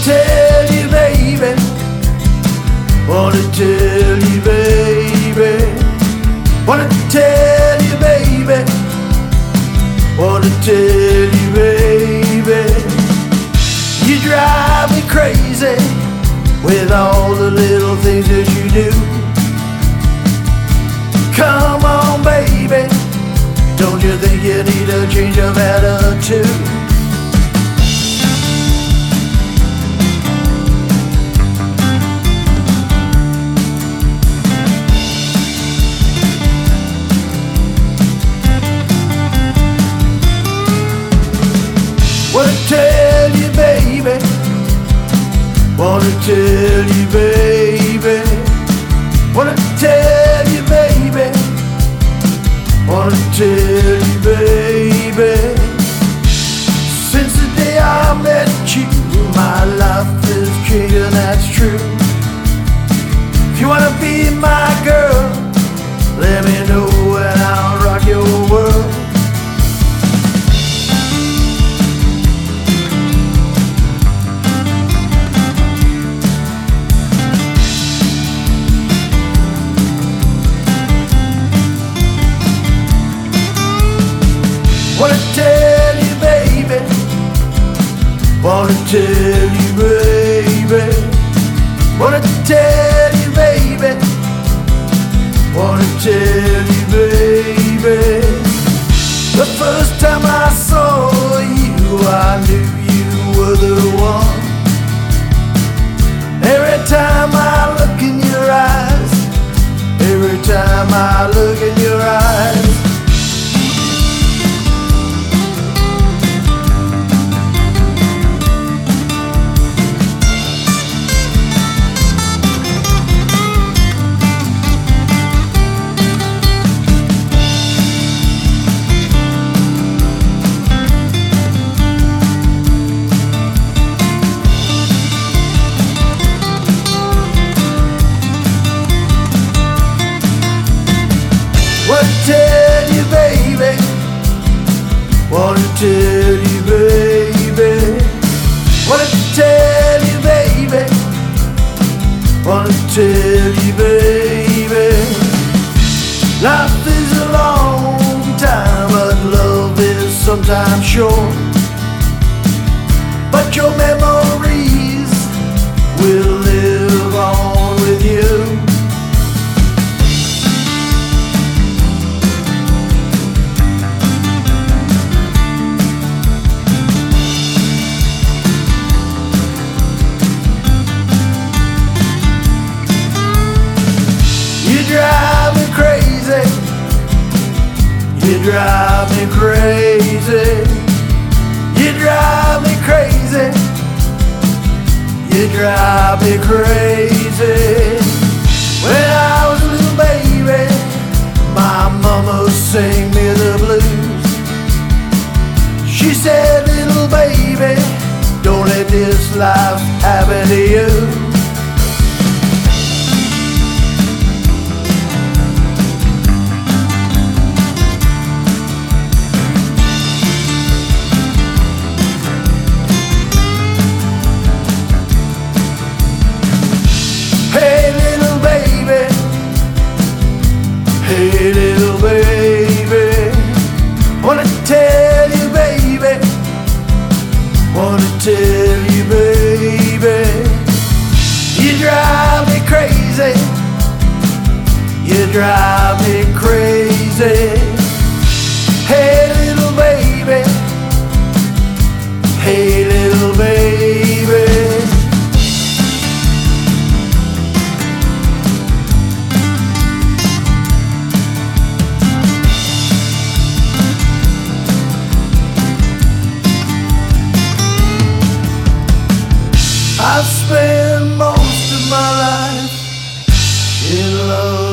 tell you, baby. Wanna tell you, baby. Wanna tell you, baby. Wanna tell you, baby. You drive me crazy with all the little things that you do. Come on, baby. Don't you think you need a change of attitude? Wanna tell you, baby. Wanna tell you, baby. Wanna tell you, baby. Wanna tell you, baby. Since the day I met you, my life has changed, and that's true. If you wanna be my girl, let me know and I'll rock your world. Wanna tell you, baby. Wanna tell you, baby. Wanna tell you, baby. Wanna tell you, baby. The first time I saw you, I knew you were the one. Every time I look in your eyes, every time I look in your eyes. Wanna tell you, baby. Wanna tell you, baby. Wanna tell you, baby. Wanna tell you, baby. Life is a long time, but love is sometimes short. But your memories will live on with you. You drive me crazy. You drive me crazy. You drive me crazy. You drive me crazy. When I was a little baby, my mama sang me the blues. She said, little baby, don't let this life happen to you. Hey little baby, hey little baby. Wanna tell you, baby. Wanna tell you, baby. You drive me crazy. You drive me crazy. Hey little baby. Hey little baby. I've spent most of my life in love.